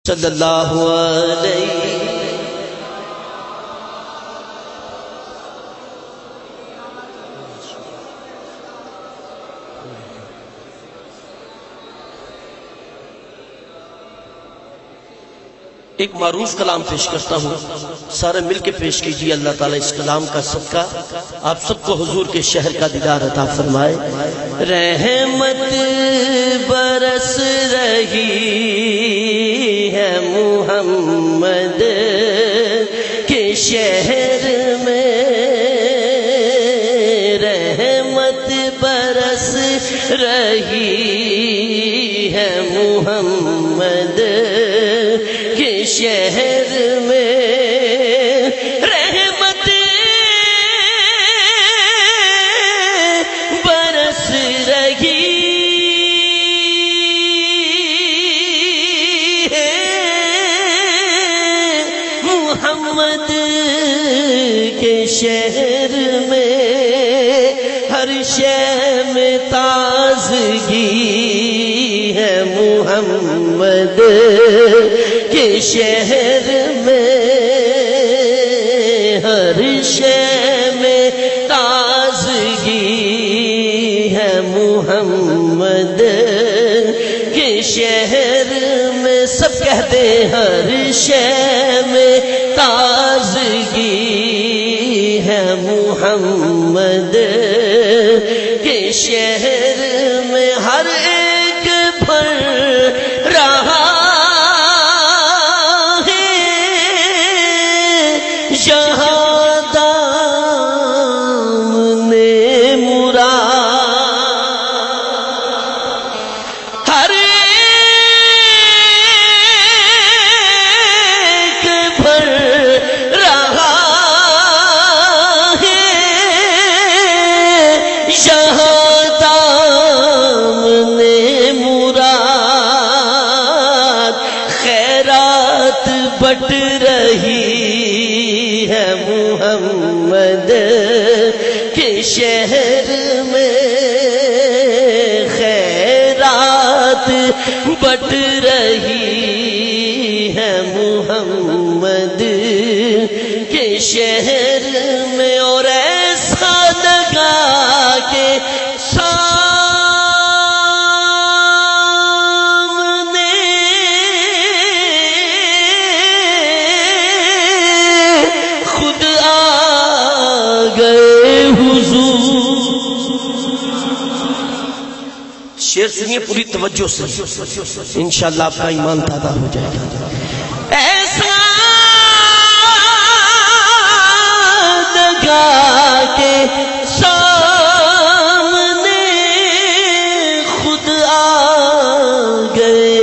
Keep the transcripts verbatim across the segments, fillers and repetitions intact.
صلی اللہ علیہ ایک معروف کلام پیش کرتا ہوں، سارے مل کے پیش کیجیے۔ اللہ تعالیٰ اس کلام کا صدقہ آپ سب کو حضور کے شہر کا دیدار عطا فرمائے۔ رحمت برس رہی ہے محمد کے شہر میں، رحمت برس رہی ہے محمد کے شہر میں، رحمت برس رہی ہے محمد کے شہر میں، ہر شے میں تازگی ہے محمد کے شہر میں، ہر شے میں تازگی ہے محمد کے شہر میں، سب کہتے ہر شے میں تازگی ہے محمد کے شہر میں، ہر ایک پھل رہا بٹ رہی ہے محمد کے شہر میں، خیرات بٹ رہی ہے محمد کے شہر میں، اور ایسا لگا کہ شیر سنیے پوری توجہ سے، انشاءاللہ آپ کا ایمان تازہ ہو جائے گا۔ ایسا لگا کہ سامنے خود آ گئے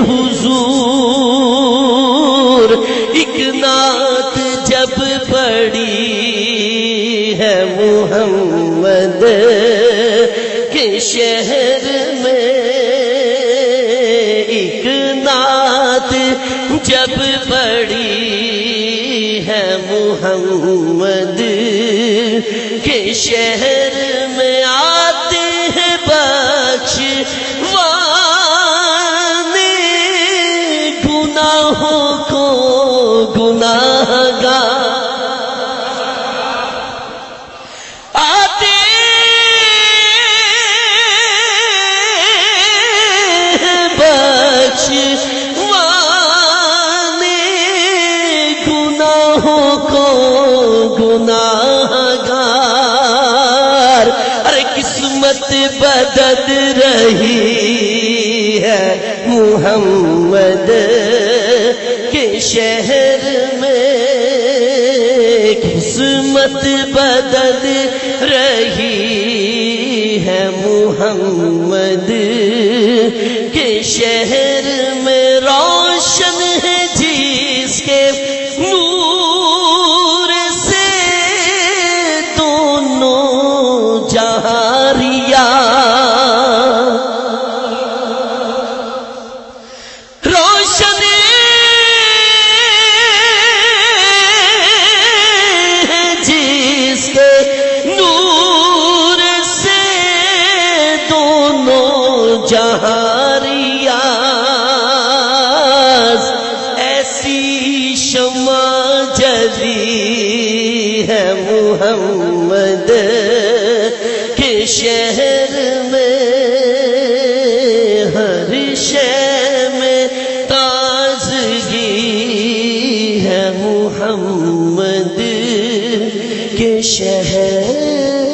حضور، ایک نعت جب پڑھی ہے محمد کے شہر میں، ایک نعت جب پڑھی ہے محمد کے شہر میں، آتے ہیں بخشوانے گناہوں کو گناہگار، گناہوں کو گناہگار، ارے قسمت بدل رہی ہے محمد کے شہر میں، قسمت بدل رہی ہے محمد کے شہر میں، روشن ہے جس کے نور سے دونوں جہاریاں، روشن ہے جس کے نور سے دونوں جہاریاں، شہر